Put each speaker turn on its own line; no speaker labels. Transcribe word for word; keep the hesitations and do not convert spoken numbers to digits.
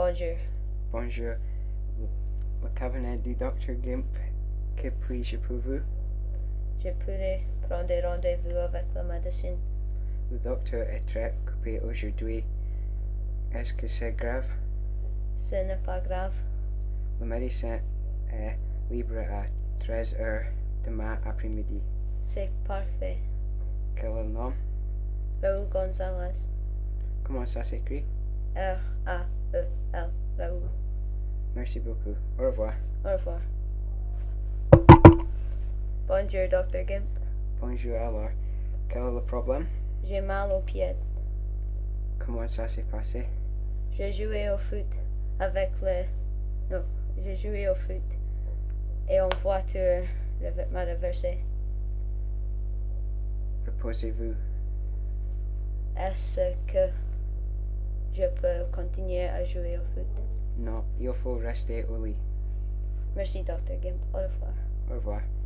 Bonjour.
Bonjour. Le cabinet du docteur Gimp. Que puis-je pour vous?
Je pourrais prendre rendez-vous avec la médecine.
Le docteur est très occupé aujourd'hui. Est-ce que c'est grave?
Ce n'est pas grave.
Le médecin est libre à treize heures demain après-midi.
C'est parfait.
Quel est le nom?
Raoul Gonzalez.
Comment ça s'écrit?
R A E L. Raoul.
Merci beaucoup. Au revoir.
Au revoir. Bonjour, docteur Gimp.
Bonjour alors. Quel est le problème?
J'ai mal au pied.
Comment ça s'est passé?
J'ai joué au foot avec le... Non, j'ai joué au foot. Et en voiture, le m'a renversé.
Reposez-vous.
Est-ce que je peux continuer à jouer au foot?
Non, il faut rester au lit.
Merci, docteur Gimp. Au revoir.
Au revoir.